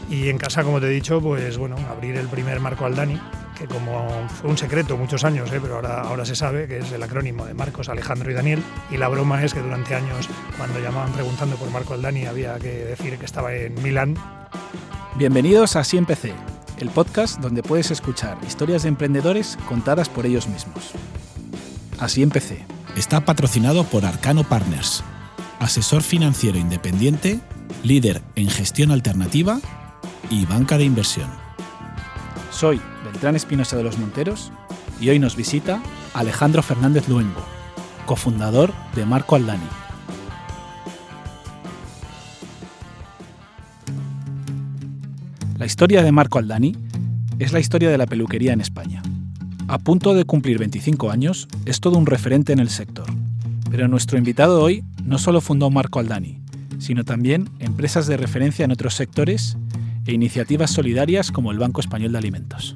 Y en casa, como te he dicho, pues bueno, abrir el primer Marco Aldani, que como fue un secreto muchos años, pero ahora se sabe que es el acrónimo de Marcos, Alejandro y Daniel. Y la broma es que durante años, cuando llamaban preguntando por Marco Aldani, había que decir que estaba en Milán. Bienvenidos a Así Empecé, el podcast donde puedes escuchar historias de emprendedores contadas por ellos mismos. Así Empecé. Está patrocinado por Arcano Partners, asesor financiero independiente, líder en gestión alternativa y banca de inversión. Soy Beltrán Espinosa de los Monteros y hoy nos visita Alejandro Fernández Luengo, cofundador de Marco Aldani. La historia de Marco Aldani es la historia de la peluquería en España. A punto de cumplir 25 años, es todo un referente en el sector. Pero nuestro invitado hoy no solo fundó Marco Aldani, sino también empresas de referencia en otros sectores e iniciativas solidarias como el Banco Español de Alimentos.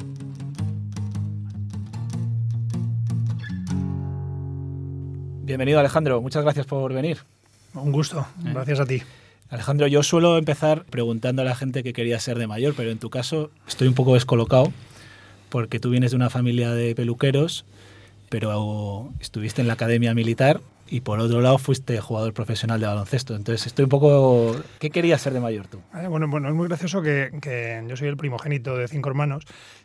Bienvenido, Alejandro. Muchas gracias por venir. Un gusto. Gracias a ti. Alejandro, yo suelo empezar preguntando a la gente qué quería ser de mayor, pero en tu caso estoy un poco descolocado porque tú vienes de una familia de peluqueros, pero estuviste en la academia militar y por otro lado fuiste jugador profesional de baloncesto. Entonces estoy un poco... ¿Qué querías ser de mayor tú? Bueno, es muy gracioso que yo soy el primogénito de 5 hermanos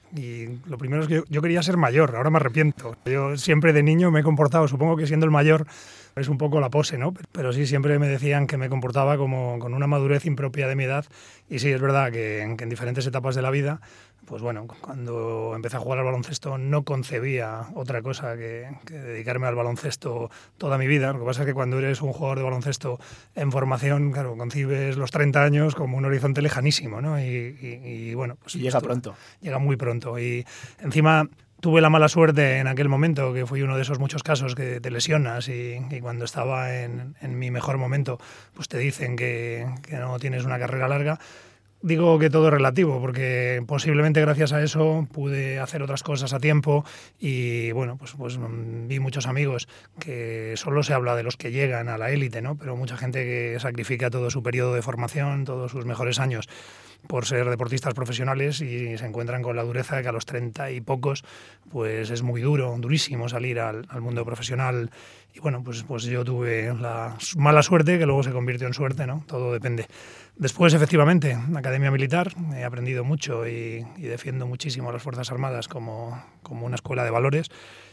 y lo primero es que yo quería ser mayor, ahora me arrepiento. Yo siempre de niño me he comportado, supongo que siendo el mayor es un poco la pose, ¿no? Pero sí, siempre me decían que me comportaba como con una madurez impropia de mi edad y sí, es verdad que en diferentes etapas de la vida, pues bueno, cuando empecé a jugar al baloncesto no concebía otra cosa que dedicarme al baloncesto toda mi vida. Lo que pasa es que cuando eres un jugador de baloncesto en formación, claro, concibes los 30 años como un horizonte lejanísimo, ¿no? Y bueno, pues llega pronto. Llega muy pronto. Y encima tuve la mala suerte en aquel momento, que fui uno de esos muchos casos que te lesionas y cuando estaba en mi mejor momento, pues te dicen que no tienes una carrera larga. Digo que todo es relativo, porque posiblemente gracias a eso pude hacer otras cosas a tiempo y bueno, pues vi muchos amigos que solo se habla de los que llegan a la élite, ¿no? Pero mucha gente que sacrifica todo su periodo de formación, todos sus mejores años por ser deportistas profesionales y se encuentran con la dureza de que a los 30 y pocos pues es muy durísimo salir al mundo profesional. Y bueno, pues yo tuve la mala suerte que luego se convirtió en suerte, ¿no? Todo depende. Después, efectivamente, Academia Militar, he aprendido mucho y defiendo muchísimo a las Fuerzas Armadas como una escuela de valores.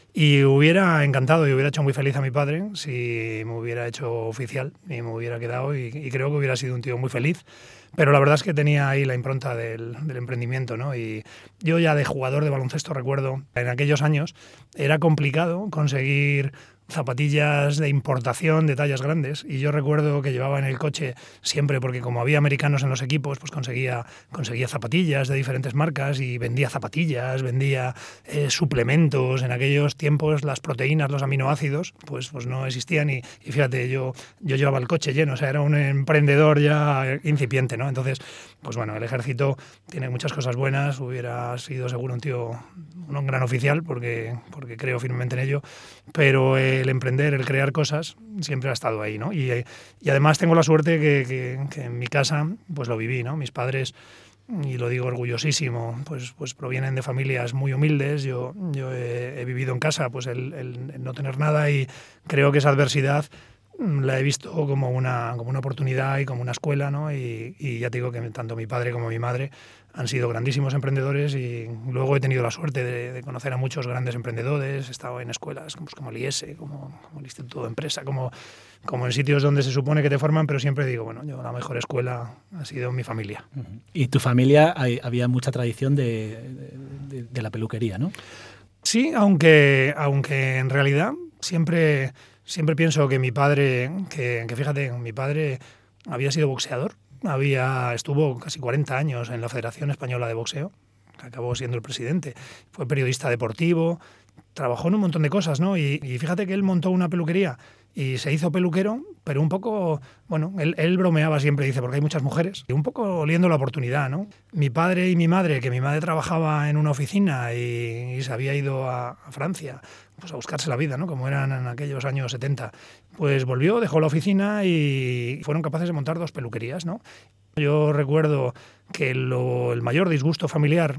Y hubiera encantado y hubiera hecho muy feliz a mi padre si me hubiera hecho oficial y me hubiera quedado y creo que hubiera sido un tío muy feliz. Pero la verdad es que tenía ahí la impronta del emprendimiento, ¿no? Y yo ya de jugador de baloncesto recuerdo, en aquellos años era complicado conseguir zapatillas de importación de tallas grandes y yo recuerdo que llevaba en el coche siempre, porque como había americanos en los equipos, pues conseguía zapatillas de diferentes marcas y vendía zapatillas, vendía suplementos. En aquellos tiempos las proteínas, los aminoácidos, pues no existían y fíjate, yo llevaba el coche lleno, o sea, era un emprendedor ya incipiente, ¿no? Entonces, pues bueno, el ejército tiene muchas cosas buenas, hubiera sido seguro un gran oficial porque creo firmemente en ello, pero el emprender, el crear cosas, siempre ha estado ahí, ¿no? Y además tengo la suerte que en mi casa pues lo viví, ¿no? Mis padres, y lo digo orgullosísimo, pues provienen de familias muy humildes. Yo he vivido en casa pues el no tener nada y creo que esa adversidad la he visto como una oportunidad y como una escuela, ¿no? Y ya te digo que tanto mi padre como mi madre han sido grandísimos emprendedores y luego he tenido la suerte de conocer a muchos grandes emprendedores. He estado en escuelas como el IES, como el Instituto de Empresa, como en sitios donde se supone que te forman, pero siempre digo, bueno, yo la mejor escuela ha sido mi familia. ¿Y tu familia había mucha tradición de la peluquería, no? Sí, aunque en realidad siempre pienso que mi padre, que fíjate, mi padre había sido boxeador, estuvo casi 40 años en la Federación Española de Boxeo, acabó siendo el presidente, fue periodista deportivo, trabajó en un montón de cosas, ¿no? Y fíjate que él montó una peluquería y se hizo peluquero, pero un poco, bueno, él bromeaba siempre, dice, porque hay muchas mujeres, y un poco oliendo la oportunidad, ¿no? Mi padre y mi madre, que mi madre trabajaba en una oficina y se había ido a Francia, pues a buscarse la vida, ¿no? Como eran en aquellos años 70, pues volvió, dejó la oficina y fueron capaces de montar 2 peluquerías, ¿no? Yo recuerdo que el mayor disgusto familiar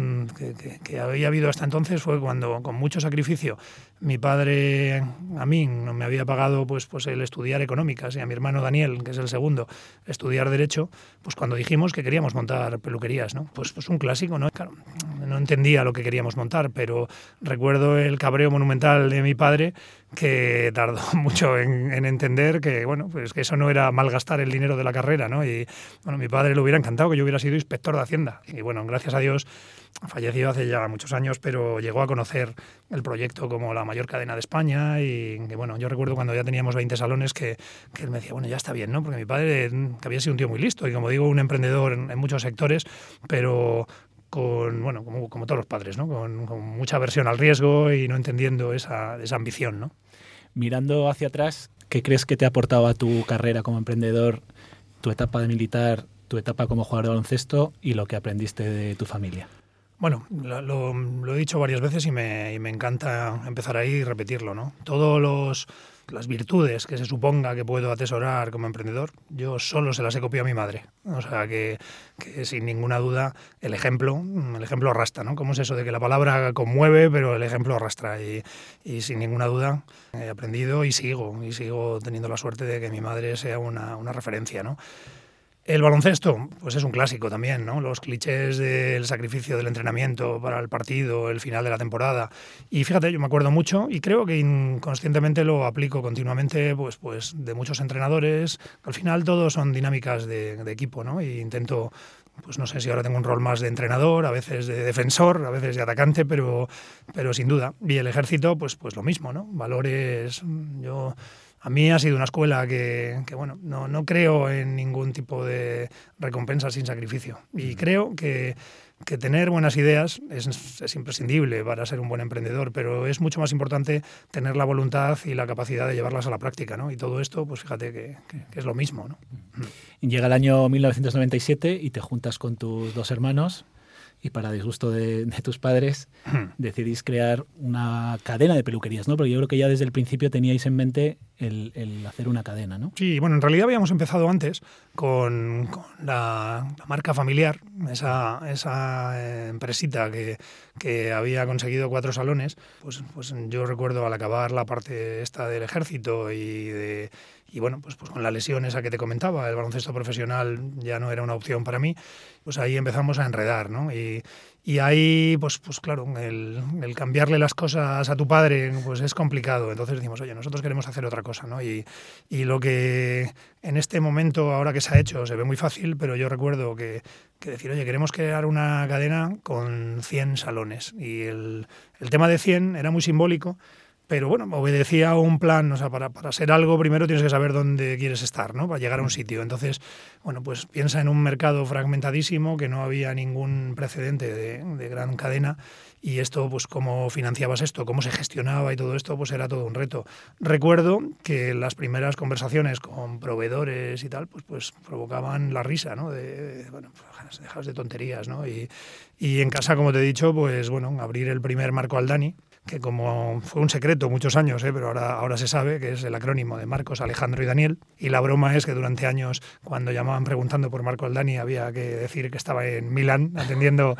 que había habido hasta entonces fue cuando, con mucho sacrificio, mi padre a mí no me había pagado pues el estudiar económicas y a mi hermano Daniel, que es el segundo, estudiar derecho, pues cuando dijimos que queríamos montar peluquerías, ¿no? Pues un clásico, ¿no? Claro, no entendía lo que queríamos montar, pero recuerdo el cabreo monumental de mi padre, que tardó mucho en entender que, bueno, pues que eso no era malgastar el dinero de la carrera, ¿no? Y bueno, mi padre le hubiera encantado que yo hubiera sido inspector de Hacienda. Y bueno, gracias a Dios, falleció hace ya muchos años, pero llegó a conocer el proyecto como la mayor cadena de España. Y que, bueno, yo recuerdo cuando ya teníamos 20 salones que él me decía, bueno, ya está bien, ¿no? Porque mi padre, que había sido un tío muy listo y, como digo, un emprendedor en muchos sectores, pero con, bueno, como todos los padres, ¿no? Con mucha aversión al riesgo y no entendiendo esa ambición, ¿no? Mirando hacia atrás, ¿qué crees que te ha aportado a tu carrera como emprendedor, tu etapa de militar, tu etapa como jugador de baloncesto y lo que aprendiste de tu familia? Bueno, lo he dicho varias veces y me encanta empezar ahí y repetirlo, ¿no? Las virtudes que se suponga que puedo atesorar como emprendedor, yo solo se las he copiado a mi madre. O sea, que sin ninguna duda el ejemplo arrastra, ¿no? ¿Cómo es eso de que la palabra conmueve, pero el ejemplo arrastra? Y sin ninguna duda he aprendido y sigo teniendo la suerte de que mi madre sea una referencia, ¿no? El baloncesto, pues es un clásico también, ¿no? Los clichés del sacrificio del entrenamiento para el partido, el final de la temporada. Y fíjate, yo me acuerdo mucho y creo que inconscientemente lo aplico continuamente, pues de muchos entrenadores. Al final todos son dinámicas de equipo, ¿no? Y intento, pues no sé si ahora tengo un rol más de entrenador, a veces de defensor, a veces de atacante, pero sin duda. Y el ejército, pues lo mismo, ¿no? Valores, a mí ha sido una escuela que bueno, no creo en ningún tipo de recompensa sin sacrificio. Y creo que tener buenas ideas es imprescindible para ser un buen emprendedor, pero es mucho más importante tener la voluntad y la capacidad de llevarlas a la práctica, ¿no? Y todo esto, pues fíjate que es lo mismo, ¿no? Llega el año 1997 y te juntas con tus dos hermanos y, para disgusto de tus padres, decidís crear una cadena de peluquerías, ¿no? Porque yo creo que ya desde el principio teníais en mente el hacer una cadena, ¿no? Sí, bueno, en realidad habíamos empezado antes con la marca familiar, esa empresita que había conseguido 4 salones. Pues yo recuerdo, al acabar la parte esta del ejército y bueno, pues con la lesión esa que te comentaba, el baloncesto profesional ya no era una opción para mí, pues ahí empezamos a enredar, ¿no? Y ahí, pues claro, el cambiarle las cosas a tu padre pues es complicado. Entonces decimos, oye, nosotros queremos hacer otra cosa, ¿no? Y lo que en este momento, ahora que se ha hecho, se ve muy fácil, pero yo recuerdo que decir, oye, queremos crear una cadena con 100 salones. Y el tema de 100 era muy simbólico, pero bueno, obedecía a un plan. O sea, para ser algo primero tienes que saber dónde quieres estar, ¿no? Para llegar a un sitio. Entonces, bueno, pues piensa en un mercado fragmentadísimo, que no había ningún precedente de gran cadena, y esto, pues cómo financiabas esto, cómo se gestionaba y todo esto, pues era todo un reto. Recuerdo que las primeras conversaciones con proveedores y tal, pues provocaban la risa, ¿no? Bueno, pues dejaos de tonterías, ¿no? Y en casa, como te he dicho, pues bueno, abrir el primer Marco Aldani, que como fue un secreto muchos años, pero ahora se sabe que es el acrónimo de Marcos, Alejandro y Daniel. Y la broma es que durante años, cuando llamaban preguntando por Marco Aldani, había que decir que estaba en Milán atendiendo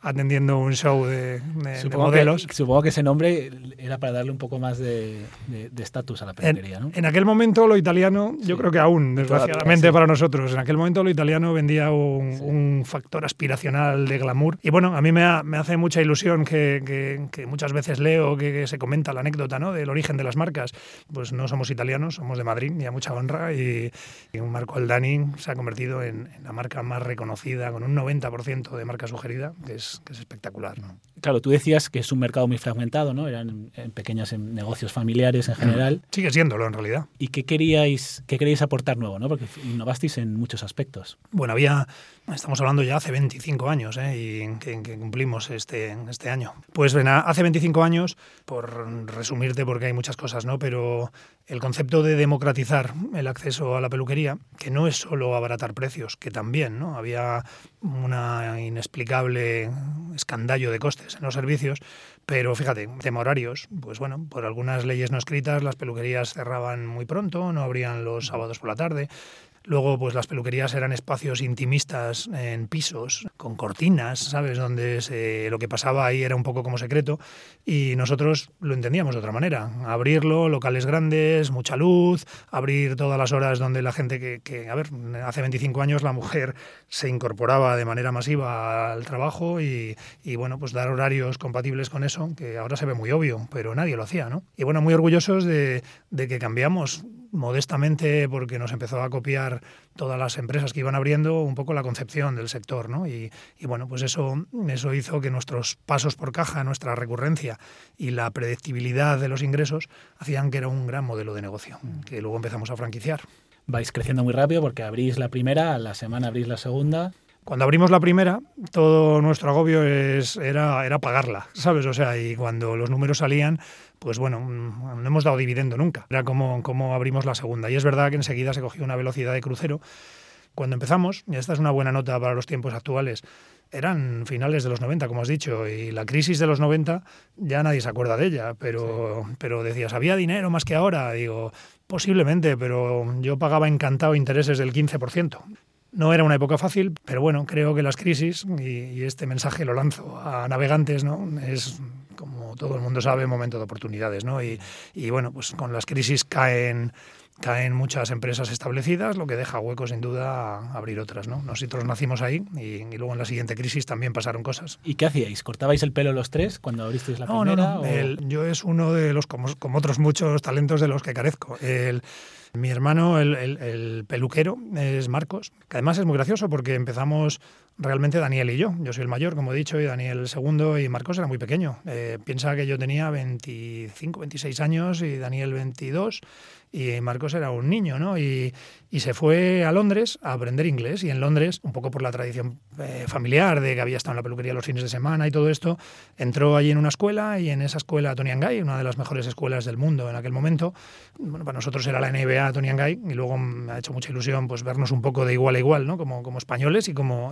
un show de modelos. Supongo que ese nombre era para darle un poco más de estatus a la peluquería, ¿no? En aquel momento lo italiano, yo creo que aún, desgraciadamente para nosotros, en aquel momento lo italiano vendía un factor aspiracional de glamour. Y bueno, a mí me hace mucha ilusión que muchas veces leo que se comenta la anécdota, ¿no?, del origen de las marcas. Pues no somos italianos, somos de Madrid, y a mucha honra, y un Marco Aldani se ha convertido en la marca más reconocida, con un 90% de marca sugerida, que es espectacular, ¿no? Claro, tú decías que es un mercado muy fragmentado, ¿no? Eran pequeños negocios familiares en general. Sigue siéndolo, en realidad. ¿Y qué queríais aportar nuevo, ¿no? Porque innovasteis en muchos aspectos. Bueno, estamos hablando ya hace 25 años, y que cumplimos este año. Pues hace 25 años, por resumirte, porque hay muchas cosas, ¿no? Pero el concepto de democratizar el acceso a la peluquería, que no es solo abaratar precios, que también, ¿no? Había una inexplicable escandallo de costes en los servicios, pero fíjate, tema horarios, pues bueno, por algunas leyes no escritas las peluquerías cerraban muy pronto, no abrían los sábados por la tarde. Luego, pues las peluquerías eran espacios intimistas en pisos, con cortinas, ¿sabes? Donde lo que pasaba ahí era un poco como secreto y nosotros lo entendíamos de otra manera. Abrirlo, locales grandes, mucha luz, abrir todas las horas donde la gente a ver, hace 25 años la mujer se incorporaba de manera masiva al trabajo y bueno, pues dar horarios compatibles con eso, que ahora se ve muy obvio, pero nadie lo hacía, ¿no? Y bueno, muy orgullosos de que cambiamos modestamente porque nos empezó a copiar todas las empresas que iban abriendo un poco la concepción del sector, ¿no? Y bueno, pues eso hizo que nuestros pasos por caja, nuestra recurrencia y la predictibilidad de los ingresos hacían que era un gran modelo de negocio, que luego empezamos a franquiciar. Vais creciendo muy rápido porque abrís la primera, a la semana abrís la segunda. Cuando abrimos la primera, todo nuestro agobio era pagarla, ¿sabes? O sea, y cuando los números salían, pues bueno, no hemos dado dividendo nunca. Era como abrimos la segunda. Y es verdad que enseguida se cogió una velocidad de crucero. Cuando empezamos, y esta es una buena nota para los tiempos actuales, eran finales de los 90, como has dicho, y la crisis de los 90 ya nadie se acuerda de ella, pero decías, ¿había dinero más que ahora? Digo, posiblemente, pero yo pagaba encantado intereses del 15%. No era una época fácil, pero bueno, creo que las crisis, y este mensaje lo lanzo a navegantes, ¿no? Es, como todo el mundo sabe, momento de oportunidades, ¿no? Y bueno, pues con las crisis caen muchas empresas establecidas, lo que deja hueco sin duda a abrir otras, ¿no? Nosotros nacimos ahí y luego en la siguiente crisis también pasaron cosas. ¿Y qué hacíais? ¿Cortabais el pelo los tres cuando abristeis la primera? No. Yo es uno de los, como otros muchos talentos de los que carezco. Mi hermano, el peluquero, es Marcos, que además es muy gracioso porque empezamos realmente Daniel y yo. Yo soy el mayor, como he dicho, y Daniel el segundo, y Marcos era muy pequeño. Piensa que yo tenía 25, 26 años y Daniel 22, y Marcos era un niño, ¿no? Y se fue a Londres a aprender inglés, y en Londres, un poco por la tradición familiar de que había estado en la peluquería los fines de semana y todo esto, entró allí en una escuela, y en esa escuela Toni & Guy, una de las mejores escuelas del mundo en aquel momento. Bueno, para nosotros era la NBA Toni & Guy, y luego me ha hecho mucha ilusión pues vernos un poco de igual a igual, ¿no? Como españoles y como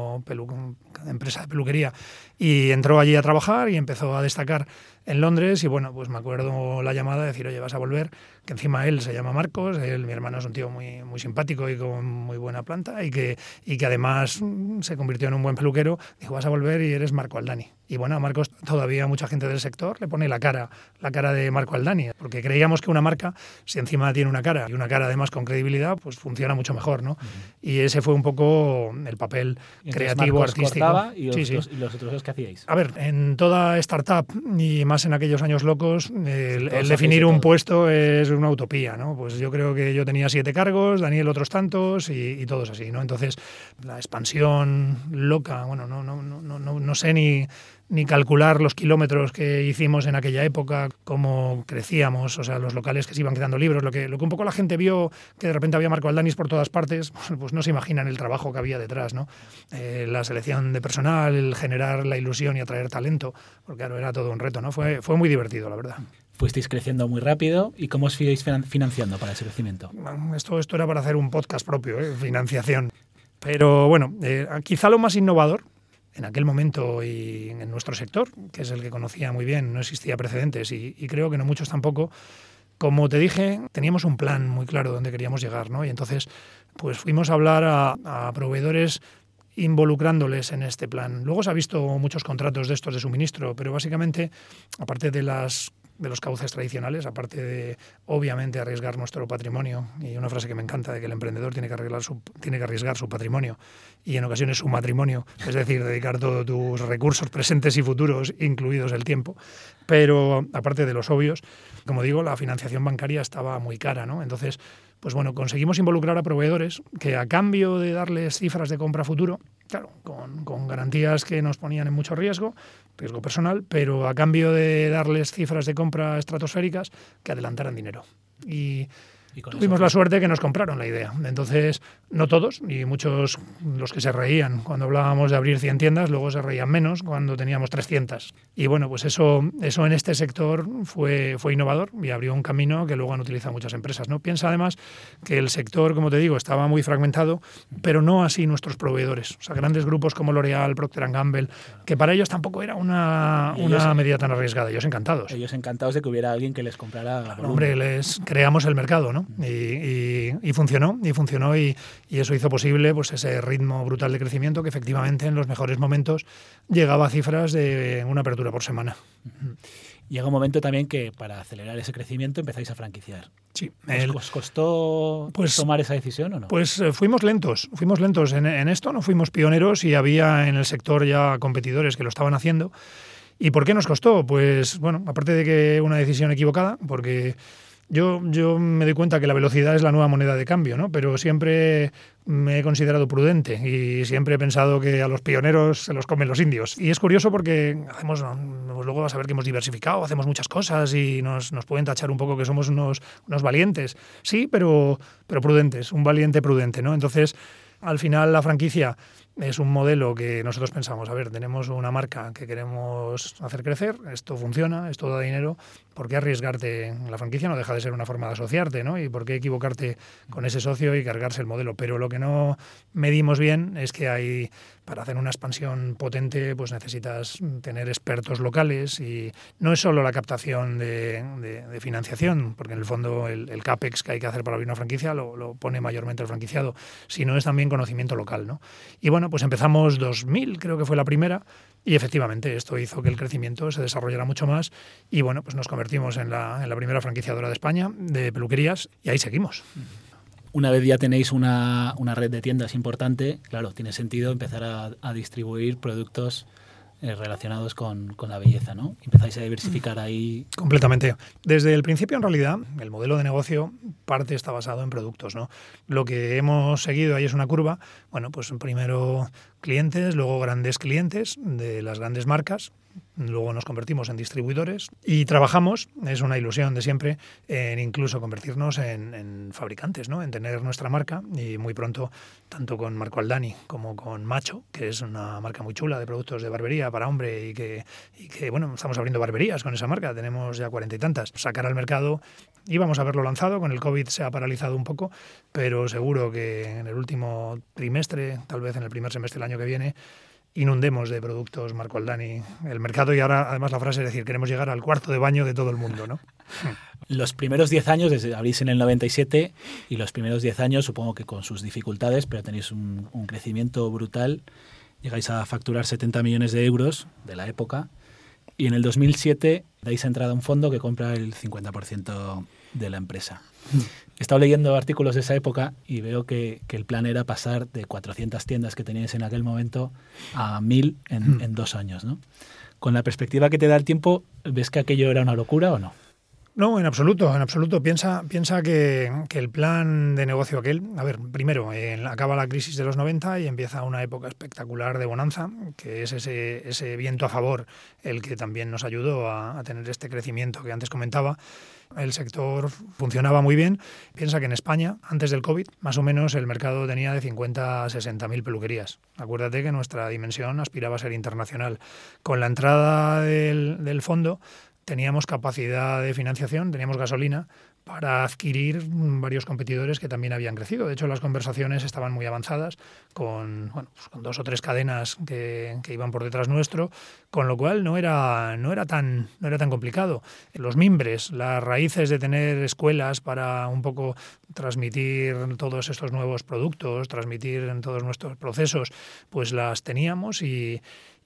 empresa de peluquería. Y entró allí a trabajar y empezó a destacar en Londres, y bueno, pues me acuerdo la llamada de decir, oye, vas a volver, que encima él se llama Marcos, mi hermano es un tío muy, muy simpático y con muy buena planta, y que además se convirtió en un buen peluquero. Dijo, vas a volver y eres Marco Aldani. Y bueno, a Marcos todavía mucha gente del sector le pone la cara de Marco Aldani, porque creíamos que una marca, si encima tiene una cara, y una cara además con credibilidad, pues funciona mucho mejor, ¿no? Y ese fue un poco el papel creativo, Marcos artístico. Cortaba, y los otros ¿qué hacíais? A ver, en toda startup, y más en aquellos años locos, el definir un puesto es una utopía, ¿no? Pues yo creo que yo tenía 7 cargos, Daniel otros tantos, y todos así, ¿no? Entonces, la expansión loca, bueno, no sé ni calcular los kilómetros que hicimos en aquella época, cómo crecíamos, o sea, los locales que se iban quedando libres, lo que un poco la gente vio, que de repente había Marco Aldanis por todas partes, pues no se imaginan el trabajo que había detrás, ¿no? La selección de personal, el generar la ilusión y atraer talento, porque claro, era todo un reto, ¿no? Fue muy divertido, la verdad. Fuisteis creciendo muy rápido. ¿Y cómo os ibais financiando para ese crecimiento? Esto era para hacer un podcast propio, financiación. Pero bueno, quizá lo más innovador en aquel momento y en nuestro sector, que es el que conocía muy bien, no existía precedentes y creo que no muchos tampoco. Como te dije, teníamos un plan muy claro de dónde queríamos llegar, ¿no? Y entonces pues fuimos a hablar a proveedores involucrándoles en este plan. Luego se ha visto muchos contratos de estos de suministro, pero básicamente, aparte de los cauces tradicionales, aparte de, obviamente, arriesgar nuestro patrimonio, y una frase que me encanta de que el emprendedor tiene que arriesgar su patrimonio y en ocasiones su matrimonio, es decir, dedicar todos tus recursos presentes y futuros, incluidos el tiempo. Pero aparte de los obvios, como digo, la financiación bancaria estaba muy cara, ¿no? Entonces, pues bueno, conseguimos involucrar a proveedores que, a cambio de darles cifras de compra futuro, claro, con garantías que nos ponían en mucho riesgo personal, pero a cambio de darles cifras de compra estratosféricas, que adelantaran dinero. Y tuvimos la suerte que nos compraron la idea. Entonces, no todos, y muchos, los que se reían cuando hablábamos de abrir 100 tiendas, luego se reían menos cuando teníamos 300. Y bueno, pues eso en este sector fue innovador y abrió un camino que luego han utilizado muchas empresas, ¿no? Piensa además que el sector, como te digo, estaba muy fragmentado, pero no así nuestros proveedores. O sea, grandes grupos como L'Oréal, Procter & Gamble, que para ellos tampoco era una medida tan arriesgada. Ellos encantados. Ellos encantados de que hubiera alguien que les comprara. Hombre, les creamos el mercado, ¿no? ¿no? Y funcionó, y eso hizo posible pues ese ritmo brutal de crecimiento que efectivamente en los mejores momentos llegaba a cifras de una apertura por semana. Llega un momento también que para acelerar ese crecimiento empezáis a franquiciar. Sí. ¿Os costó tomar esa decisión o no? Pues fuimos lentos en esto, no fuimos pioneros y había en el sector ya competidores que lo estaban haciendo. ¿Y por qué nos costó? Pues bueno, aparte de que una decisión equivocada, porque yo me doy cuenta que la velocidad es la nueva moneda de cambio, ¿no? Pero siempre me he considerado prudente y siempre he pensado que a los pioneros se los comen los indios. Y es curioso porque luego vas a ver que hemos diversificado, hacemos muchas cosas y nos pueden tachar un poco que somos unos valientes. Sí, pero prudentes, un valiente prudente, ¿no? Entonces, al final la franquicia es un modelo que nosotros pensamos, a ver, tenemos una marca que queremos hacer crecer, esto funciona, esto da dinero, ¿por qué arriesgarte? La franquicia no deja de ser una forma de asociarte, ¿no? Y ¿por qué equivocarte con ese socio y cargarse el modelo? Pero lo que no medimos bien es que para hacer una expansión potente, pues necesitas tener expertos locales y no es solo la captación de financiación, porque en el fondo el CAPEX que hay que hacer para abrir una franquicia lo pone mayormente el franquiciado, sino es también conocimiento local, ¿no? Y bueno, pues empezamos 2000, creo que fue la primera, y efectivamente esto hizo que el crecimiento se desarrollara mucho más y bueno, pues nos convertimos en la primera franquiciadora de España de peluquerías y ahí seguimos. Una vez ya tenéis una red de tiendas importante, claro, tiene sentido empezar a distribuir productos relacionados con la belleza, ¿no? Empezáis a diversificar ahí. Completamente. Desde el principio, en realidad, el modelo de negocio parte está basado en productos, ¿no? Lo que hemos seguido ahí es una curva, bueno, pues primero clientes, luego grandes clientes de las grandes marcas, luego nos convertimos en distribuidores y trabajamos, es una ilusión de siempre, en incluso convertirnos en fabricantes, ¿no? En tener nuestra marca y muy pronto, tanto con Marco Aldani como con Macho, que es una marca muy chula de productos de barbería para hombre y que bueno, estamos abriendo barberías con esa marca, tenemos ya 40 y tantas. Sacar al mercado, íbamos a haberlo lanzado, con el COVID se ha paralizado un poco, pero seguro que en el último trimestre, tal vez en el primer semestre del año que viene, inundemos de productos Marco Aldani el mercado y ahora además la frase es decir, queremos llegar al cuarto de baño de todo el mundo, ¿no? Los primeros 10 años, desde abrís en el 97 y los primeros 10 años supongo que con sus dificultades, pero tenéis un crecimiento brutal, llegáis a facturar 70 millones de euros de la época y en el 2007 dais entrada a un fondo que compra el 50% de la empresa. He estado leyendo artículos de esa época y veo que el plan era pasar de 400 tiendas que teníais en aquel momento a 1000 en 2 años, ¿no? Con la perspectiva que te da el tiempo, ¿ves que aquello era una locura o no? No, en absoluto, en absoluto. Piensa que el plan de negocio aquel, a ver, primero acaba la crisis de los 90 y empieza una época espectacular de bonanza, que es ese viento a favor el que también nos ayudó a tener este crecimiento que antes comentaba. El sector funcionaba muy bien. Piensa que en España, antes del COVID, más o menos el mercado tenía de 50 a 60.000 peluquerías. Acuérdate que nuestra dimensión aspiraba a ser internacional. Con la entrada del fondo teníamos capacidad de financiación, teníamos gasolina para adquirir varios competidores que también habían crecido. De hecho, las conversaciones estaban muy avanzadas con 2 o 3 cadenas que iban por detrás nuestro, con lo cual no era tan complicado. Los mimbres, las raíces de tener escuelas para un poco transmitir todos estos nuevos productos, transmitir en todos nuestros procesos, pues las teníamos y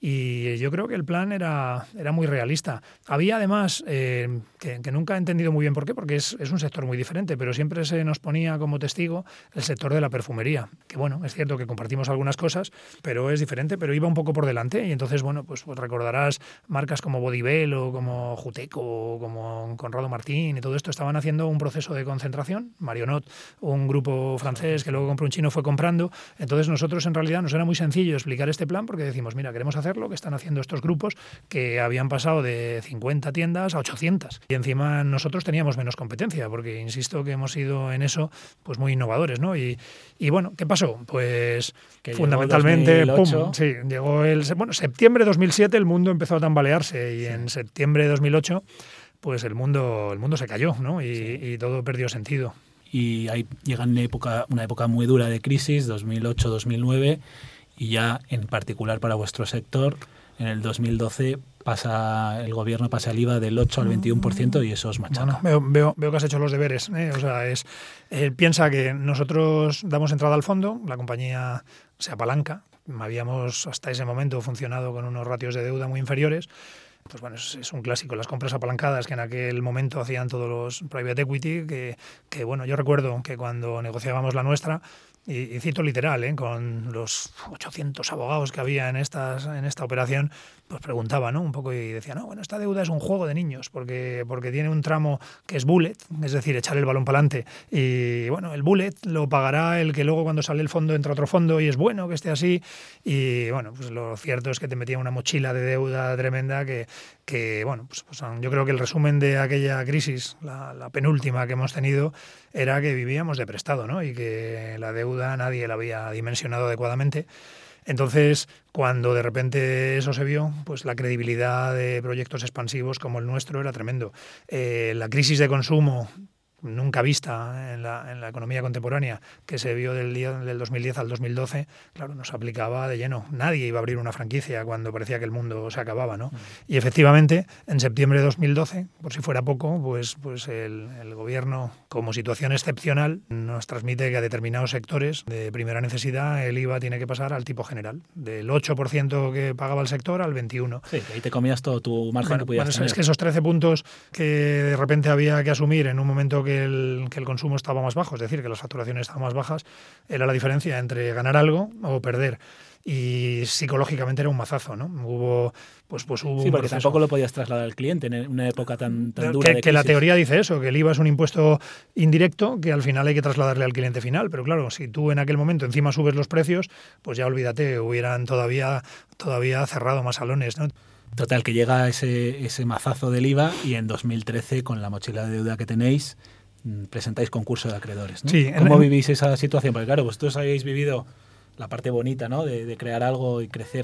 yo creo que el plan era muy realista. Había además, que nunca he entendido muy bien por qué, porque es un sector muy diferente, pero siempre se nos ponía como testigo el sector de la perfumería, que bueno, es cierto que compartimos algunas cosas, pero es diferente, pero iba un poco por delante y entonces, bueno, pues recordarás marcas como Bodybell o como Juteco o como Conrado Martín y todo esto estaban haciendo un proceso de concentración. Marionot, un grupo francés que luego compró un chino, fue comprando. Entonces nosotros en realidad nos era muy sencillo explicar este plan porque decimos, mira, queremos hacer lo que están haciendo estos grupos que habían pasado de 50 tiendas a 800 y encima nosotros teníamos menos competencia porque insisto que hemos sido en eso pues muy innovadores, ¿no? Y bueno, ¿qué pasó? Pues que fundamentalmente llegó septiembre de 2007 el mundo empezó a tambalearse y en septiembre de 2008 pues el mundo se cayó, ¿no? Y todo perdió sentido. Y ahí llega una época muy dura de crisis, 2008-2009, y ya en particular para vuestro sector en el 2012 el gobierno pasa el IVA del 8 al 21% y eso os machaca. Bueno, veo que has hecho los deberes, ¿eh? O sea, él piensa que nosotros damos entrada al fondo, la compañía se apalanca, habíamos hasta ese momento funcionado con unos ratios de deuda muy inferiores. Pues bueno, es un clásico, las compras apalancadas que en aquel momento hacían todos los private equity, que bueno, yo recuerdo que cuando negociábamos la nuestra, y cito literal, con los 800 abogados que había en esta operación, pues preguntaba, ¿no? Un poco y decía, no, bueno, esta deuda es un juego de niños, porque tiene un tramo que es bullet, es decir, echar el balón para adelante. Y bueno, el bullet lo pagará el que luego cuando sale el fondo entra otro fondo y es bueno que esté así. Y bueno, pues lo cierto es que te metía una mochila de deuda tremenda que bueno, pues yo creo que el resumen de aquella crisis, la penúltima que hemos tenido, era que vivíamos de prestado, ¿no? Y que la deuda nadie la había dimensionado adecuadamente. Entonces, cuando de repente eso se vio, pues la credibilidad de proyectos expansivos como el nuestro era tremendo. La crisis de consumo nunca vista en la economía contemporánea, que se vio del 2010 al 2012, claro, nos aplicaba de lleno. Nadie iba a abrir una franquicia cuando parecía que el mundo se acababa, ¿no? Y efectivamente, en septiembre de 2012, por si fuera poco, pues el gobierno, como situación excepcional, nos transmite que a determinados sectores de primera necesidad el IVA tiene que pasar al tipo general, del 8% que pagaba el sector al 21%. Sí, ahí te comías todo tu margen que podías tener. Es que esos 13 puntos que de repente había que asumir en un momento que el consumo estaba más bajo, es decir, que las facturaciones estaban más bajas, era la diferencia entre ganar algo o perder. Y psicológicamente era un mazazo, ¿no? Hubo sí, porque tampoco lo podías trasladar al cliente en una época tan dura de crisis. Que la teoría dice eso, que el IVA es un impuesto indirecto que al final hay que trasladarle al cliente final. Pero claro, si tú en aquel momento encima subes los precios, pues ya olvídate, hubieran todavía cerrado más salones, ¿no? Total, que llega ese mazazo del IVA y en 2013, con la mochila de deuda que tenéis, presentáis concurso de acreedores, ¿no? Sí, ¿Cómo vivís esa situación? Porque claro, vosotros habéis vivido la parte bonita, ¿no? De crear algo y crecer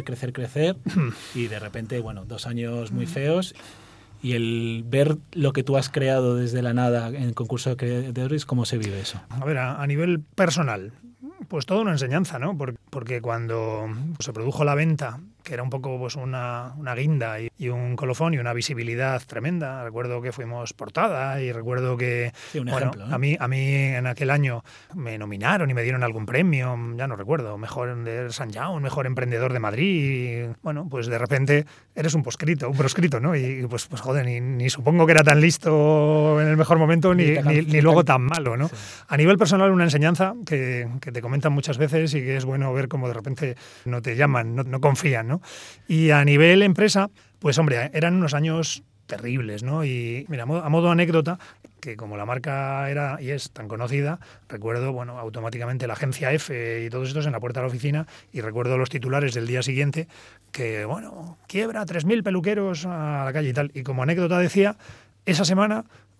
y de repente, bueno, 2 años muy feos y el ver lo que tú has creado desde la nada en concurso de acreedores, ¿cómo se vive eso? A ver, a nivel personal, pues toda una enseñanza, ¿no? Porque cuando se produjo la venta, que era un poco pues una guinda y un colofón y una visibilidad tremenda. Recuerdo que fuimos portada y recuerdo que sí, un ejemplo, ¿no? a mí en aquel año me nominaron y me dieron algún premio, ya no recuerdo, mejor de San Jaume, mejor emprendedor de Madrid. Y, bueno, pues de repente eres un proscrito, ¿no? Y pues joder, ni supongo que era tan listo en el mejor momento ni luego tan malo, ¿no? Sí. A nivel personal, una enseñanza que te comentan muchas veces y que es bueno ver cómo de repente no te llaman, no confían, ¿no? Y a nivel empresa, pues hombre, eran unos años terribles, ¿no? Y mira, a modo anécdota, que como la marca era y es tan conocida, recuerdo, bueno, automáticamente la agencia F y todos estos en la puerta de la oficina, y recuerdo los titulares del día siguiente que, bueno, quiebra 3.000 peluqueros a la calle y tal. Y como anécdota decía, esa semana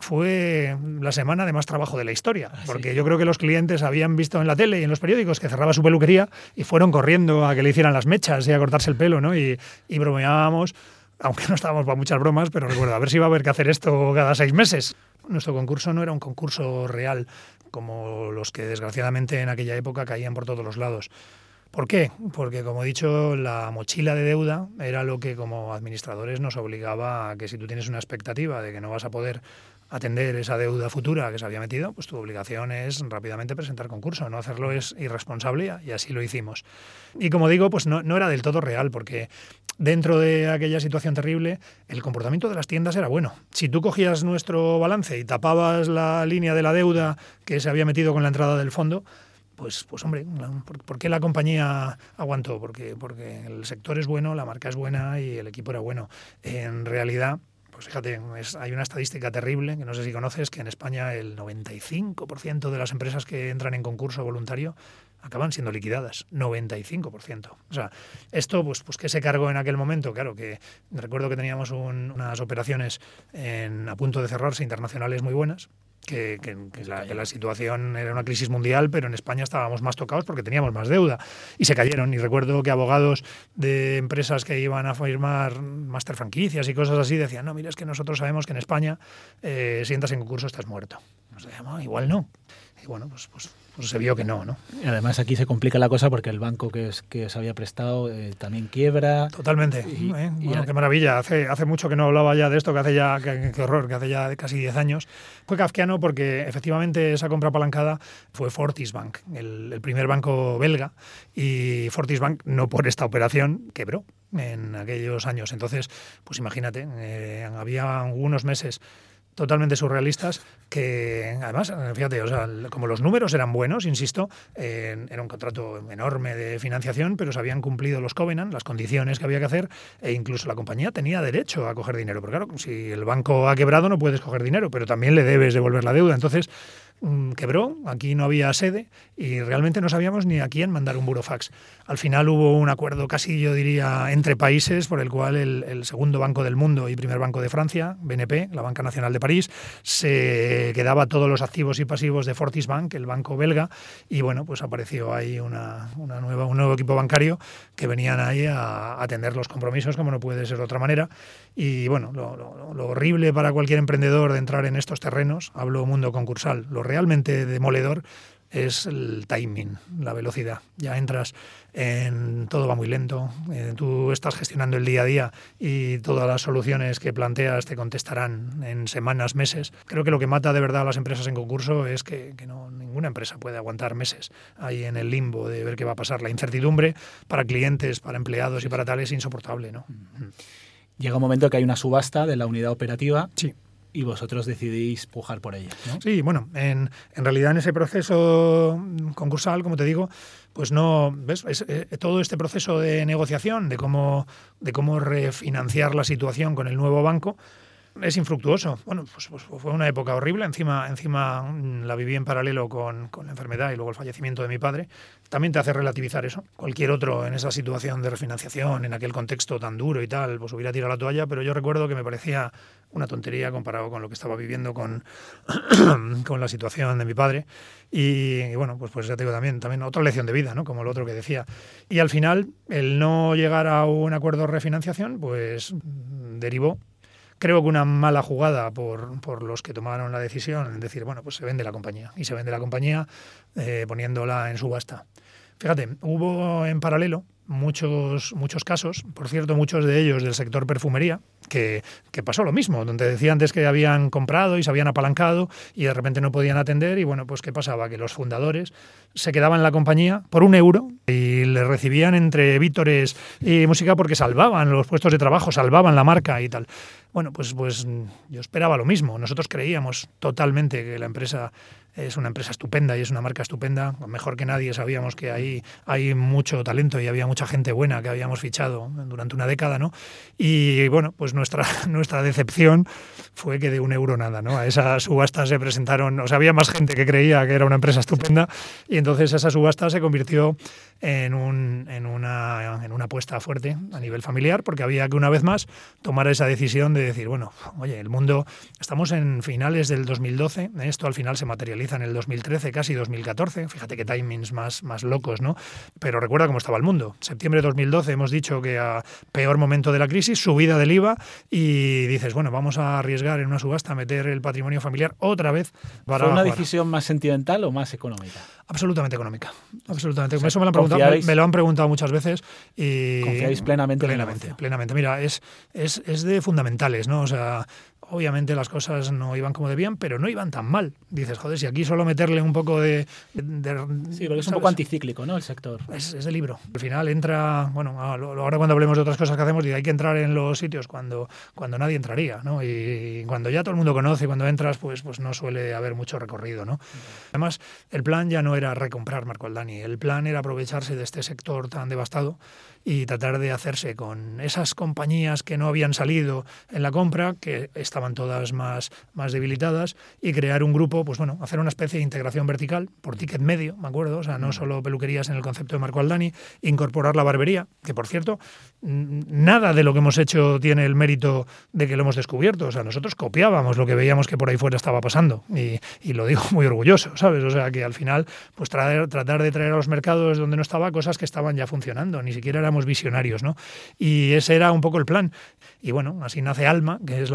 fue la semana de más trabajo de la historia, porque yo creo que los clientes habían visto en la tele y en los periódicos que cerraba su peluquería y fueron corriendo a que le hicieran las mechas y a cortarse el pelo, ¿no? Y bromeábamos, aunque no estábamos para muchas bromas, pero recuerdo, a ver si iba a haber que hacer esto cada 6 meses. Nuestro concurso no era un concurso real, como los que desgraciadamente en aquella época caían por todos los lados. ¿Por qué? Porque, como he dicho, la mochila de deuda era lo que como administradores nos obligaba a que si tú tienes una expectativa de que no vas a poder atender esa deuda futura que se había metido, pues tu obligación es rápidamente presentar concurso. No hacerlo es irresponsable y así lo hicimos. Y como digo, pues no era del todo real, porque dentro de aquella situación terrible el comportamiento de las tiendas era bueno. Si tú cogías nuestro balance y tapabas la línea de la deuda que se había metido con la entrada del fondo, pues hombre, ¿por qué la compañía aguantó? Porque el sector es bueno, la marca es buena y el equipo era bueno. En realidad, pues fíjate, hay una estadística terrible, que no sé si conoces, que en España el 95% de las empresas que entran en concurso voluntario acaban siendo liquidadas. 95%. O sea, esto, pues ¿qué se cargó en aquel momento? Claro, que recuerdo que teníamos unas operaciones a punto de cerrarse internacionales muy buenas, que la situación era una crisis mundial, pero en España estábamos más tocados porque teníamos más deuda y se cayeron. Y recuerdo que abogados de empresas que iban a firmar máster franquicias y cosas así decían, no, mira, es que nosotros sabemos que en España si entras en concurso estás muerto. O sea, igual no. Y bueno, pues se vio que no, ¿no? Y además aquí se complica la cosa porque el banco que se había prestado también quiebra. Totalmente. Bueno, qué maravilla. Hace mucho que no hablaba ya de esto, qué horror, que hace ya casi 10 años. Fue kafkiano porque efectivamente esa compra apalancada fue Fortis Bank, el primer banco belga, y Fortis Bank, no por esta operación, quebró en aquellos años. Entonces, pues imagínate, había unos meses totalmente surrealistas que, además, fíjate, o sea, como los números eran buenos, insisto, era un contrato enorme de financiación, pero se habían cumplido los covenant, las condiciones que había que hacer, e incluso la compañía tenía derecho a coger dinero. Porque claro, si el banco ha quebrado no puedes coger dinero, pero también le debes devolver la deuda. Entonces, quebró, aquí no había sede y realmente no sabíamos ni a quién mandar un burofax. Al final hubo un acuerdo casi, yo diría, entre países por el cual el segundo banco del mundo y primer banco de Francia, BNP, la Banca Nacional de París, se quedaba todos los activos y pasivos de Fortis Bank, el banco belga, y bueno, pues apareció ahí un nuevo equipo bancario que venían ahí a atender los compromisos, como no puede ser de otra manera. Y bueno, lo horrible para cualquier emprendedor de entrar en estos terrenos, hablo mundo concursal, lo realmente demoledor es el timing, la velocidad. Ya entras en todo va muy lento, tú estás gestionando el día a día y todas las soluciones que planteas te contestarán en semanas, meses. Creo que lo que mata de verdad a las empresas en concurso es que ninguna empresa puede aguantar meses ahí en el limbo de ver qué va a pasar. La incertidumbre para clientes, para empleados y para tal es insoportable, ¿no? Llega un momento que hay una subasta de la unidad operativa. Sí. Y vosotros decidís pujar por ella, ¿no? Sí, bueno, en realidad en ese proceso concursal, como te digo, pues no, ¿ves? Todo este proceso de negociación, de cómo refinanciar la situación con el nuevo banco, es infructuoso. Bueno, pues fue una época horrible. Encima la viví en paralelo con la enfermedad y luego el fallecimiento de mi padre. También te hace relativizar eso. Cualquier otro en esa situación de refinanciación, en aquel contexto tan duro y tal, pues hubiera tirado la toalla, pero yo recuerdo que me parecía una tontería comparado con lo que estaba viviendo con la situación de mi padre. Y bueno, pues ya te digo, también otra lección de vida, ¿no? Como lo otro que decía. Y al final, el no llegar a un acuerdo de refinanciación, pues derivó, creo que una mala jugada por los que tomaron la decisión en decir, bueno, pues se vende la compañía. Y se vende la compañía poniéndola en subasta. Fíjate, hubo en paralelo muchos casos, por cierto, muchos de ellos del sector perfumería, que pasó lo mismo, donde decía antes que habían comprado y se habían apalancado y de repente no podían atender y bueno, pues ¿qué pasaba? Que los fundadores se quedaban en la compañía por €1 y le recibían entre vítores y música porque salvaban los puestos de trabajo, salvaban la marca y tal. Bueno, pues yo esperaba lo mismo. Nosotros creíamos totalmente que la empresa es una empresa estupenda y es una marca estupenda. Mejor que nadie sabíamos que ahí hay mucho talento y había mucha gente buena que habíamos fichado durante una década, ¿no? Y bueno, pues nuestra decepción fue que de €1 nada, ¿no? A esa subasta se presentaron, o sea, había más gente que creía que era una empresa estupenda y entonces esa subasta se convirtió en una apuesta fuerte a nivel familiar porque había que una vez más tomar esa decisión de decir, bueno, oye, el mundo, estamos en finales del 2012, esto al final se materializa en el 2013, casi 2014, fíjate qué timings más locos, ¿no? Pero recuerda cómo estaba el mundo. Septiembre de 2012 hemos dicho que a peor momento de la crisis, subida del IVA y dices, bueno, vamos a arriesgar en una subasta a meter el patrimonio familiar otra vez para ¿Fue una jugar. Decisión más sentimental o más económica? Absolutamente económica. Absolutamente. O sea, eso me lo han preguntado muchas veces. Y ¿confiáis plenamente en el negocio? Plenamente. Mira, es de fundamentales, ¿no? O sea, obviamente las cosas no iban como debían, pero no iban tan mal. Dices, joder, si aquí solo meterle un poco de sí, porque es un poco anticíclico, ¿no? El sector. Es de libro. Al final entra, bueno, ahora cuando hablemos de otras cosas que hacemos, hay que entrar en los sitios cuando nadie entraría, ¿no? Y cuando ya todo el mundo conoce, cuando entras, pues no suele haber mucho recorrido, ¿no? Además, el plan ya no era recomprar Marco Aldani, el plan era aprovecharse de este sector tan devastado y tratar de hacerse con esas compañías que no habían salido en la compra, que estaban todas más debilitadas, y crear un grupo, pues bueno, hacer una especie de integración vertical por ticket medio, me acuerdo, o sea, no solo peluquerías en el concepto de Marco Aldani, incorporar la barbería, que por cierto, nada de lo que hemos hecho tiene el mérito de que lo hemos descubierto, o sea, nosotros copiábamos lo que veíamos que por ahí fuera estaba pasando, y lo digo muy orgulloso, ¿sabes? O sea, que al final, pues tratar de traer a los mercados donde no estaba cosas que estaban ya funcionando, ni siquiera éramos visionarios, ¿no? Y ese era un poco el plan. Y bueno, así nace Alma, que es la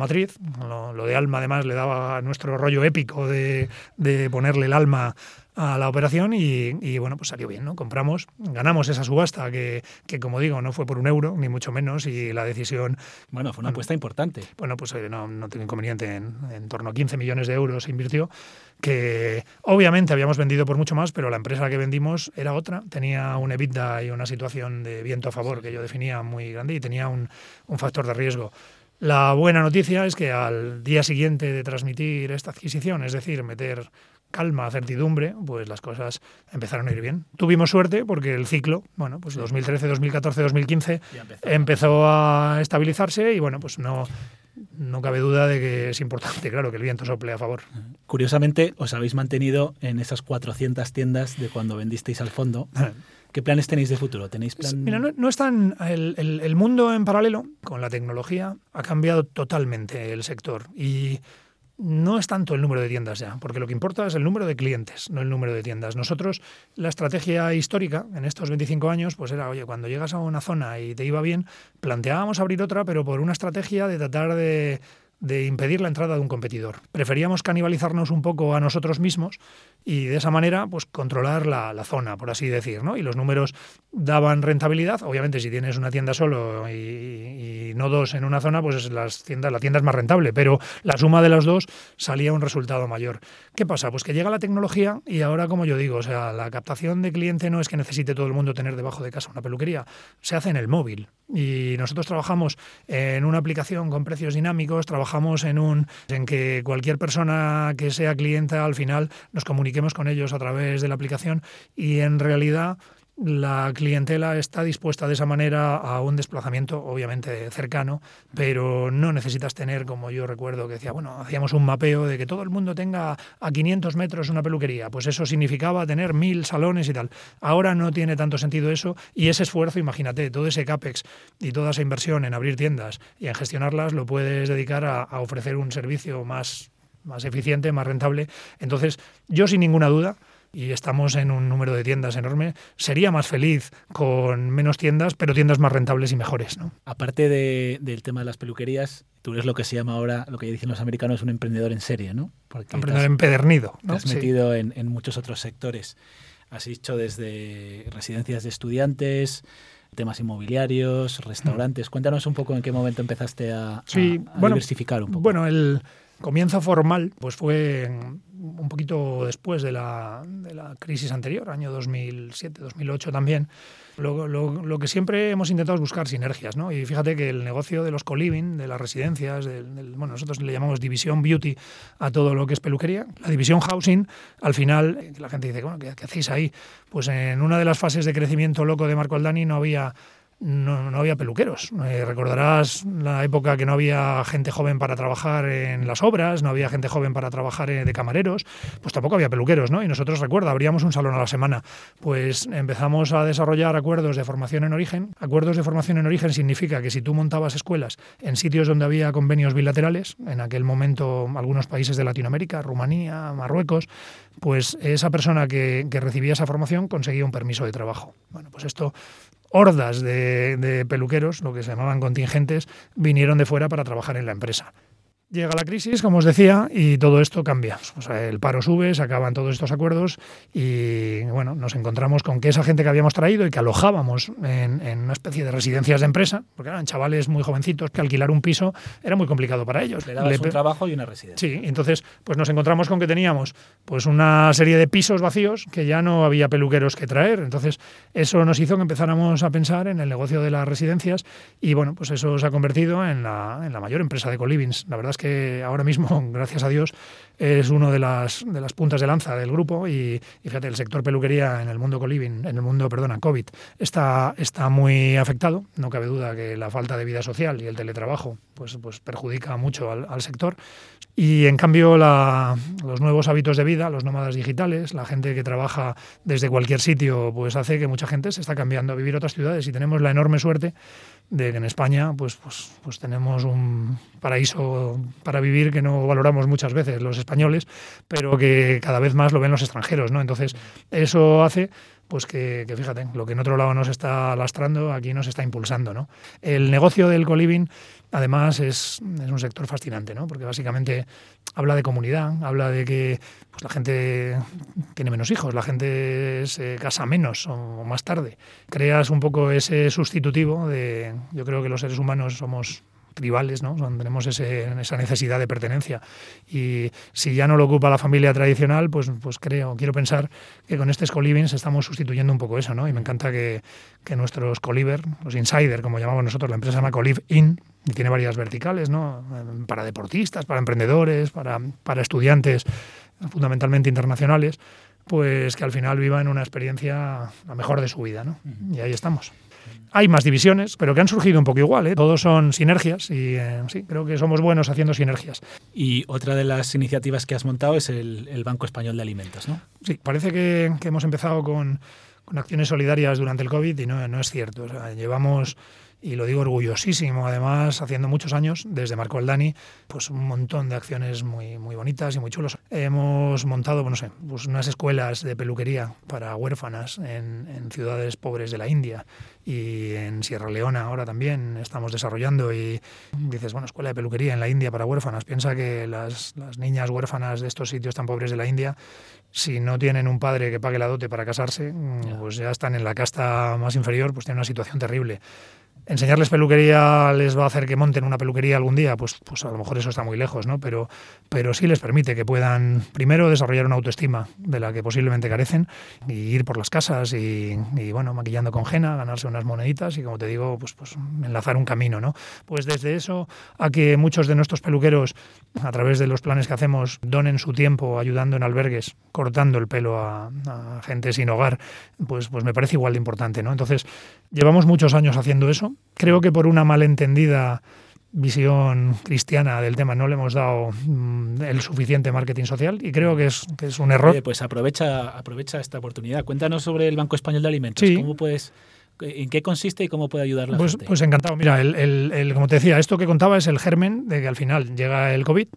matriz. Lo de alma, además, le daba nuestro rollo épico de ponerle el alma a la operación y bueno, pues salió bien, ¿no? Compramos, ganamos esa subasta que como digo, no fue por €1, ni mucho menos, y la decisión... Bueno, fue una apuesta importante. Bueno, pues no tengo inconveniente, en torno a 15 millones de euros se invirtió, que obviamente habíamos vendido por mucho más, pero la empresa que vendimos era otra, tenía un EBITDA y una situación de viento a favor que yo definía muy grande y tenía un factor de riesgo. La buena noticia es que al día siguiente de transmitir esta adquisición, es decir, meter calma, certidumbre, pues las cosas empezaron a ir bien. Tuvimos suerte porque el ciclo, bueno, pues 2013, 2014, 2015 empezó a estabilizarse y bueno, pues no cabe duda de que es importante, claro, que el viento sople a favor. Curiosamente, os habéis mantenido en esas 400 tiendas de cuando vendisteis al fondo. ¿Qué planes tenéis de futuro? ¿Tenéis plan? Mira, no es tan... El mundo en paralelo, con la tecnología, ha cambiado totalmente el sector y no es tanto el número de tiendas ya, porque lo que importa es el número de clientes, no el número de tiendas. Nosotros, la estrategia histórica en estos 25 años, pues era, oye, cuando llegas a una zona y te iba bien, planteábamos abrir otra, pero por una estrategia de tratar de impedir la entrada de un competidor. Preferíamos canibalizarnos un poco a nosotros mismos y de esa manera pues controlar la zona, por así decir, ¿no? Y los números daban rentabilidad. Obviamente, si tienes una tienda solo y no dos en una zona, pues la tienda es más rentable, pero la suma de los dos salía un resultado mayor. ¿Qué pasa? Pues que llega la tecnología y ahora, como yo digo, o sea, la captación de cliente no es que necesite todo el mundo tener debajo de casa una peluquería, se hace en el móvil. Y nosotros trabajamos en una aplicación con precios dinámicos, trabajamos en que cualquier persona que sea cliente al final nos comuniquemos con ellos a través de la aplicación y en realidad la clientela está dispuesta de esa manera a un desplazamiento obviamente cercano, pero no necesitas tener, como yo recuerdo que decía, bueno, hacíamos un mapeo de que todo el mundo tenga a 500 metros una peluquería, pues eso significaba tener 1000 salones y tal. Ahora no tiene tanto sentido eso y ese esfuerzo, imagínate, todo ese CAPEX y toda esa inversión en abrir tiendas y en gestionarlas lo puedes dedicar a ofrecer un servicio más eficiente, más rentable. Entonces, yo sin ninguna duda, y estamos en un número de tiendas enorme, sería más feliz con menos tiendas, pero tiendas más rentables y mejores, ¿no? Aparte del tema de las peluquerías, tú eres lo que se llama ahora, lo que dicen los americanos, un emprendedor en serie, ¿no? Porque emprendedor empedernido, ¿no? Te has metido en muchos otros sectores. Has hecho desde residencias de estudiantes, temas inmobiliarios, restaurantes. Cuéntanos un poco en qué momento empezaste a diversificar un poco. Bueno, el comienzo formal pues fue un poquito después de la crisis anterior, año 2007, 2008 también. Lo que siempre hemos intentado es buscar sinergias, ¿no? Y fíjate que el negocio de los co-living, de las residencias, bueno, nosotros le llamamos división beauty a todo lo que es peluquería. La división housing, al final, la gente dice, bueno, ¿qué hacéis ahí? Pues en una de las fases de crecimiento loco de Marco Aldani no había peluqueros. Recordarás la época que no había gente joven para trabajar en las obras, no había gente joven para trabajar de camareros, pues tampoco había peluqueros, ¿no? Y nosotros, recuerda, abríamos un salón a la semana. Pues empezamos a desarrollar acuerdos de formación en origen. Acuerdos de formación en origen significa que si tú montabas escuelas en sitios donde había convenios bilaterales, en aquel momento algunos países de Latinoamérica, Rumanía, Marruecos, pues esa persona que recibía esa formación conseguía un permiso de trabajo. Bueno, pues esto... Hordas de peluqueros, lo que se llamaban contingentes, vinieron de fuera para trabajar en la empresa. Llega la crisis, como os decía, y todo esto cambia. O sea, el paro sube, se acaban todos estos acuerdos y bueno, nos encontramos con que esa gente que habíamos traído y que alojábamos en una especie de residencias de empresa, porque eran chavales muy jovencitos, que alquilar un piso era muy complicado para ellos. Le dabas un trabajo y una residencia. Sí, entonces pues nos encontramos con que teníamos pues una serie de pisos vacíos que ya no había peluqueros que traer. Entonces eso nos hizo que empezáramos a pensar en el negocio de las residencias y bueno, pues eso se ha convertido en la mayor empresa de co-livings. La verdad es que ahora mismo, gracias a Dios, es uno de las puntas de lanza del grupo y fíjate, el sector peluquería en el mundo COVID está muy afectado. No cabe duda que la falta de vida social y el teletrabajo pues perjudica mucho al sector. Y en cambio los nuevos hábitos de vida, los nómadas digitales, la gente que trabaja desde cualquier sitio, pues hace que mucha gente se está cambiando a vivir a otras ciudades y tenemos la enorme suerte de que en España pues tenemos un paraíso para vivir que no valoramos muchas veces los españoles. españoles, pero que cada vez más lo ven los extranjeros, ¿no? Entonces, eso hace pues que fíjate, lo que en otro lado nos está lastrando, aquí nos está impulsando, ¿no? El negocio del co-living, además, es un sector fascinante, ¿no? Porque básicamente habla de comunidad, habla de que pues, la gente tiene menos hijos, la gente se casa menos o más tarde. Creas un poco ese sustitutivo de... Yo creo que los seres humanos somos tribales, ¿no? Tenemos esa necesidad de pertenencia, y si ya no lo ocupa la familia tradicional, pues quiero pensar que con estos co-livings estamos sustituyendo un poco eso, ¿no? Y me encanta que nuestros co-liver, los insider, como llamamos nosotros, la empresa se llama Co-Live In y tiene varias verticales, ¿no? Para deportistas, para emprendedores, para estudiantes fundamentalmente internacionales, pues que al final vivan una experiencia la mejor de su vida, ¿no? Y ahí estamos. Hay más divisiones, pero que han surgido un poco igual, ¿eh? Todos son sinergias y sí, creo que somos buenos haciendo sinergias. Y otra de las iniciativas que has montado es el Banco Español de Alimentos, ¿no? Sí, parece que hemos empezado con acciones solidarias durante el COVID y no es cierto. O sea, llevamos, y lo digo orgullosísimo, además, haciendo muchos años, desde Marco Aldani, pues un montón de acciones muy, muy bonitas y muy chulos. Hemos montado, no sé, pues unas escuelas de peluquería para huérfanas en ciudades pobres de la India, y en Sierra Leona ahora también estamos desarrollando. Y dices, bueno, escuela de peluquería en la India para huérfanas. Piensa que las niñas huérfanas de estos sitios tan pobres de la India, si no tienen un padre que pague la dote para casarse, pues ya están en la casta más inferior, pues tienen una situación terrible. Enseñarles peluquería les va a hacer que monten una peluquería algún día, pues a lo mejor eso está muy lejos, ¿no? Pero sí les permite que puedan, primero, desarrollar una autoestima de la que posiblemente carecen, y ir por las casas y bueno, maquillando con henna, ganarse unas moneditas y, como te digo, pues enlazar un camino, ¿no? Pues desde eso a que muchos de nuestros peluqueros, a través de los planes que hacemos, donen su tiempo ayudando en albergues, cortando el pelo a gente sin hogar, pues me parece igual de importante, ¿no? Entonces, llevamos muchos años haciendo eso. Creo que por una malentendida visión cristiana del tema no le hemos dado el suficiente marketing social, y creo que es un error. Oye, pues aprovecha esta oportunidad. Cuéntanos sobre el Banco Español de Alimentos. Sí. ¿En qué consiste y cómo puede ayudar la gente? Pues encantado. Mira, como te decía, esto que contaba es el germen de que al final llega el COVID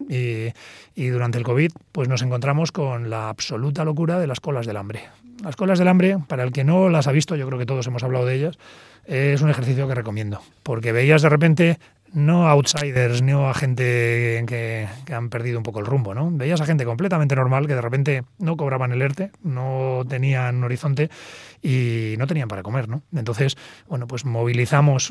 y durante el COVID pues nos encontramos con la absoluta locura de las colas del hambre. Las colas del hambre, para el que no las ha visto, yo creo que todos hemos hablado de ellas, es un ejercicio que recomiendo, porque veías de repente no a outsiders, no a gente que han perdido un poco el rumbo, ¿no? Veías a gente completamente normal que de repente no cobraban el ERTE, no tenían horizonte y no tenían para comer, ¿no? Entonces, bueno, pues movilizamos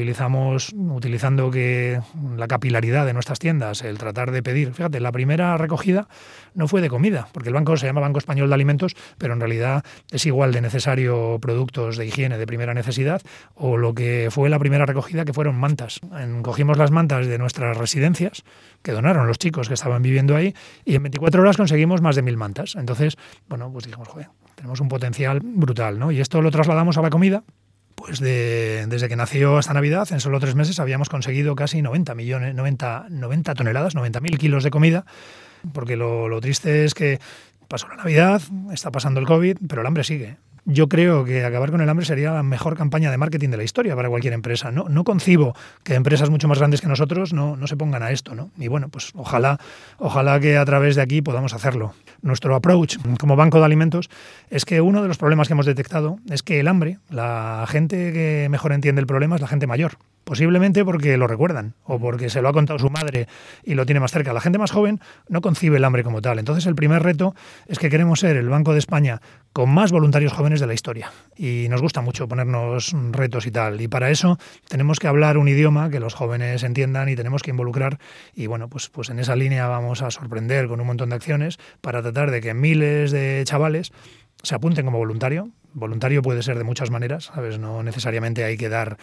utilizando que la capilaridad de nuestras tiendas, el tratar de pedir. Fíjate, la primera recogida no fue de comida, porque el banco se llama Banco Español de Alimentos, pero en realidad es igual de necesario productos de higiene de primera necesidad, o lo que fue la primera recogida, que fueron mantas. Cogimos las mantas de nuestras residencias, que donaron los chicos que estaban viviendo ahí, y en 24 horas conseguimos más de 1.000 mantas. Entonces, bueno, pues dijimos, joder, tenemos un potencial brutal, ¿no? Y esto lo trasladamos a la comida. Pues desde que nació hasta Navidad, en solo 3 meses habíamos conseguido casi 90 toneladas, 90.000 kilos de comida, porque lo triste es que pasó la Navidad, está pasando el COVID, pero el hambre sigue. Yo creo que acabar con el hambre sería la mejor campaña de marketing de la historia para cualquier empresa. No concibo que empresas mucho más grandes que nosotros no se pongan a esto, ¿no? Y bueno, pues ojalá que a través de aquí podamos hacerlo. Nuestro approach como banco de alimentos es que uno de los problemas que hemos detectado es que el hambre, la gente que mejor entiende el problema es la gente mayor. Posiblemente porque lo recuerdan o porque se lo ha contado su madre y lo tiene más cerca. La gente más joven no concibe el hambre como tal. Entonces, el primer reto es que queremos ser el Banco de España con más voluntarios jóvenes de la historia. Y nos gusta mucho ponernos retos y tal. Y para eso tenemos que hablar un idioma que los jóvenes entiendan y tenemos que involucrar. Y bueno, pues en esa línea vamos a sorprender con un montón de acciones para tratar de que miles de chavales se apunten como voluntario. Voluntario puede ser de muchas maneras, ¿sabes? No necesariamente hay que dar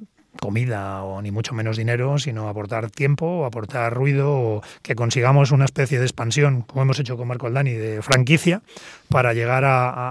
comida o ni mucho menos dinero, sino aportar tiempo o aportar ruido, o que consigamos una especie de expansión, como hemos hecho con Marco Aldani, de franquicia, para llegar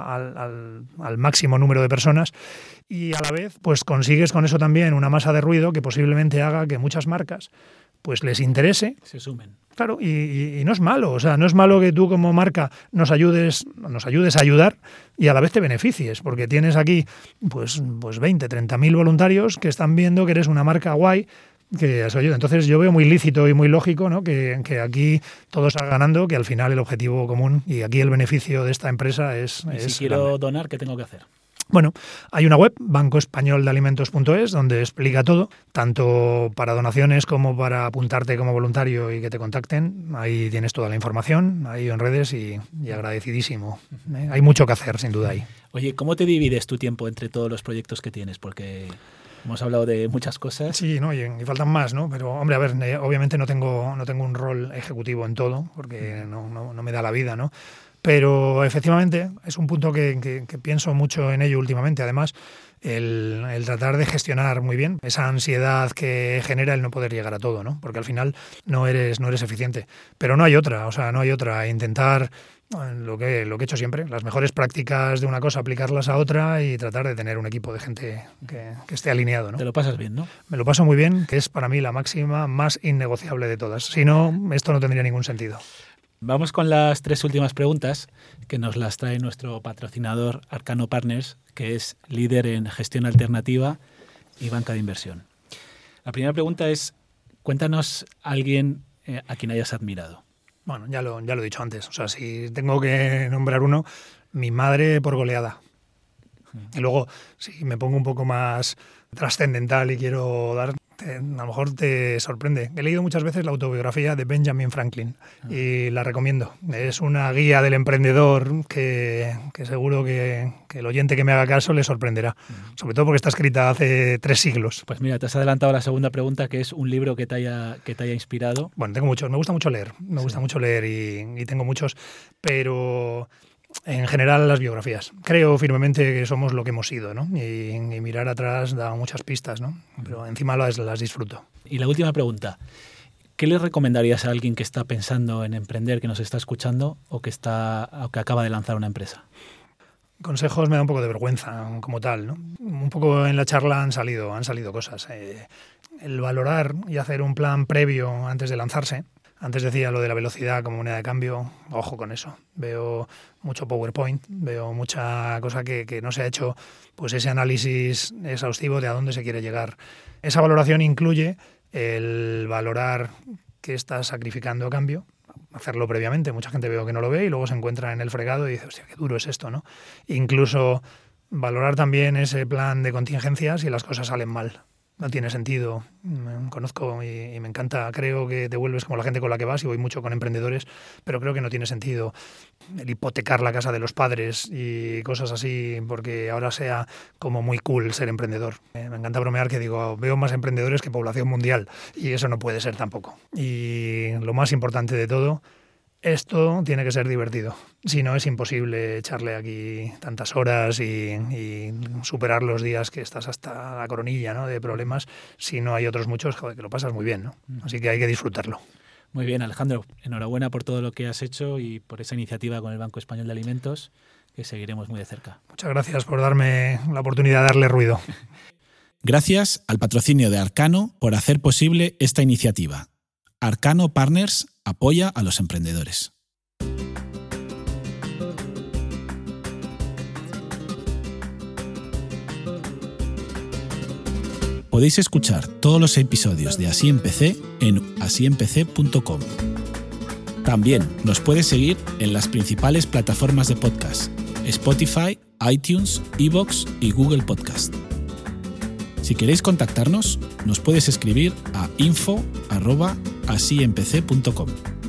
al máximo número de personas, y a la vez pues consigues con eso también una masa de ruido que posiblemente haga que muchas marcas pues les interese. Se sumen. Claro, y no es malo, o sea, no es malo que tú como marca nos ayudes a ayudar y a la vez te beneficies, porque tienes aquí pues 20, 30.000 voluntarios que están viendo que eres una marca guay, que eso ayuda. Entonces yo veo muy lícito y muy lógico, ¿no? que aquí todo salga ganando, que al final el objetivo común y aquí el beneficio de esta empresa es... Y si quiero donar, ¿qué tengo que hacer? Bueno, hay una web, bancoespañoldealimentos.es, donde explica todo, tanto para donaciones como para apuntarte como voluntario y que te contacten. Ahí tienes toda la información, ahí en redes y agradecidísimo. Hay mucho que hacer, sin duda ahí. Oye, ¿cómo te divides tu tiempo entre todos los proyectos que tienes? Porque hemos hablado de muchas cosas. Sí, ¿no? y faltan más, ¿no? Pero, hombre, a ver, obviamente no tengo un rol ejecutivo en todo, porque no me da la vida, ¿no? Pero efectivamente es un punto que pienso mucho en ello últimamente. Además, el tratar de gestionar muy bien esa ansiedad que genera el no poder llegar a todo, ¿no? Porque al final no eres eficiente. Pero no hay otra, intentar lo que he hecho siempre, las mejores prácticas de una cosa, aplicarlas a otra y tratar de tener un equipo de gente que esté alineado, ¿no? Te lo pasas bien, ¿no? Me lo paso muy bien, que es para mí la máxima más innegociable de todas. Si no, esto no tendría ningún sentido. Vamos con las 3 últimas preguntas que nos las trae nuestro patrocinador Arcano Partners, que es líder en gestión alternativa y banca de inversión. La primera pregunta es, cuéntanos a alguien a quien hayas admirado. Bueno, ya lo he dicho antes. O sea, si tengo que nombrar uno, mi madre por goleada. Y luego, si me pongo un poco más trascendental y quiero dar... a lo mejor te sorprende. He leído muchas veces la autobiografía de Benjamin Franklin y la recomiendo. Es una guía del emprendedor que seguro que el oyente que me haga caso le sorprenderá. Sobre todo porque está escrita hace 3 siglos. Pues mira, te has adelantado a la segunda pregunta, que es un libro que te haya inspirado. Bueno, tengo muchos. Me gusta mucho leer. Me gusta mucho leer y tengo muchos, pero... En general, las biografías. Creo firmemente que somos lo que hemos sido, ¿no? Y mirar atrás da muchas pistas, ¿no? Pero encima las disfruto. Y la última pregunta. ¿Qué le recomendarías a alguien que está pensando en emprender, que nos está escuchando o que acaba de lanzar una empresa? Consejos me da un poco de vergüenza como tal, ¿no? Un poco en la charla han salido cosas. El valorar y hacer un plan previo antes de lanzarse. Antes decía lo de la velocidad como moneda de cambio, ojo con eso. Veo mucho PowerPoint, veo mucha cosa que no se ha hecho, pues ese análisis exhaustivo de a dónde se quiere llegar. Esa valoración incluye el valorar qué estás sacrificando a cambio, hacerlo previamente. Mucha gente veo que no lo ve y luego se encuentra en el fregado y dice, hostia, qué duro es esto, ¿no? Incluso valorar también ese plan de contingencias si las cosas salen mal. No tiene sentido. Me conozco y me encanta. Creo que te vuelves como la gente con la que vas y voy mucho con emprendedores, pero creo que no tiene sentido el hipotecar la casa de los padres y cosas así porque ahora sea como muy cool ser emprendedor. Me encanta bromear que digo, veo más emprendedores que población mundial y eso no puede ser tampoco. Y lo más importante de todo, esto tiene que ser divertido. Si no, es imposible echarle aquí tantas horas y superar los días que estás hasta la coronilla, ¿no? De problemas. Si no hay otros muchos, joder, que lo pasas muy bien, ¿no? Así que hay que disfrutarlo. Muy bien, Alejandro. Enhorabuena por todo lo que has hecho y por esa iniciativa con el Banco Español de Alimentos, que seguiremos muy de cerca. Muchas gracias por darme la oportunidad de darle ruido. Gracias al patrocinio de Arcano por hacer posible esta iniciativa. Arcano Partners apoya a los emprendedores. Podéis escuchar todos los episodios de Así Empecé en asíempecé.com. También nos puedes seguir en las principales plataformas de podcast: Spotify, iTunes, iVoox y Google Podcast. Si queréis contactarnos, nos puedes escribir a info@asíempecé.com.